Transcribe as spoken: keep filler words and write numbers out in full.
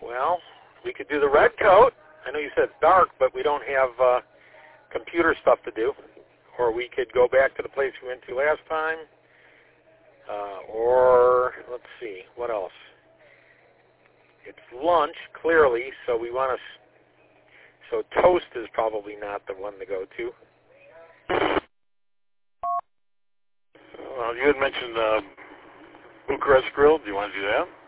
Well, we could do the red coat. I know you said dark, but we don't have uh, computer stuff to do. Or we could go back to the place we went to last time. Uh, or, let's see, what else? It's lunch, clearly, so we want to... So toast is probably not the one to go to. Well, you had mentioned uh, Bucharest Grill. Do you want to do that?